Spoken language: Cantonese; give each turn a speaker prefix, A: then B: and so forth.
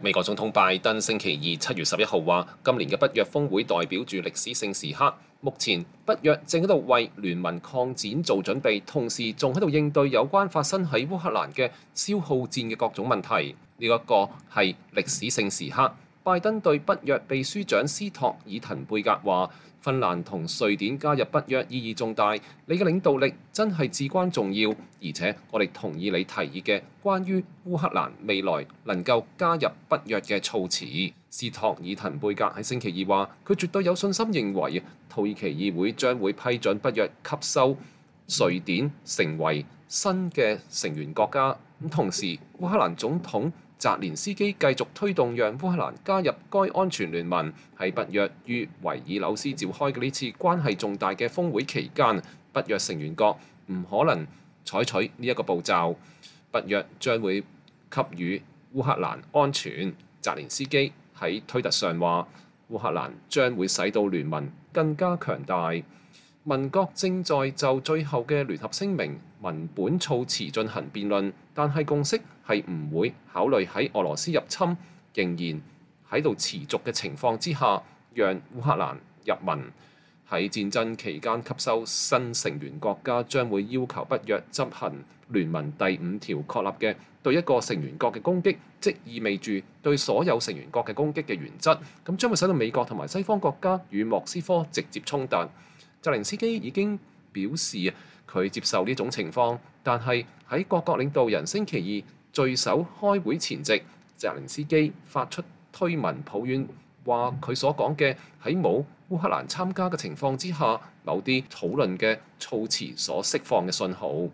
A: 美國總統拜登星期二7月11號話，今年嘅北約峰會代表住歷史性時刻。目前北約正喺度為聯盟擴展做準備，同時仲喺度應對有關發生喺烏克蘭嘅消耗戰嘅各種問題。呢一個係歷史性時刻。拜登對北約秘書長斯托爾滕貝格話：芬蘭同瑞典加入北約意義重大，你嘅領導力真係至關重要，而且我哋同意你提議嘅關於烏克蘭未來能夠加入北約嘅措辭。斯托爾滕貝格喺星期二話：佢絕對有信心認為土耳其議會將會批准北約吸收瑞典成為新嘅成員國家。咁同時，烏克蘭總統澤連斯基繼續推動讓烏克蘭加入該安全聯盟。喺北約於維爾紐斯召開嘅呢次關係重大嘅峰會期間，北約成員國唔可能採取呢一個步驟。北約將會給予烏克蘭安全。澤連斯基喺推特上話：烏克蘭將會使到聯盟更加強大。盟國正在就最後嘅聯合聲明文本措辭進行辯論，但係共識係唔會考慮喺俄羅斯入侵仍然喺度持續嘅情況之下，讓烏克蘭入盟。喺戰爭期間吸收新成員國家將會要求北約執行聯盟第5條確立嘅對一個成員國嘅攻擊，即意味住對所有成員國嘅攻擊嘅原則。咁將會使到美國同埋西方國家與莫斯科直接衝突。澤連斯基已經表示佢接受呢種情況，但係喺各國領導人星期二聚首開會前夕，澤連斯基發出推文抱怨，話佢所講嘅喺冇烏克蘭參加嘅情況之下，某啲討論嘅措辭所釋放嘅信號。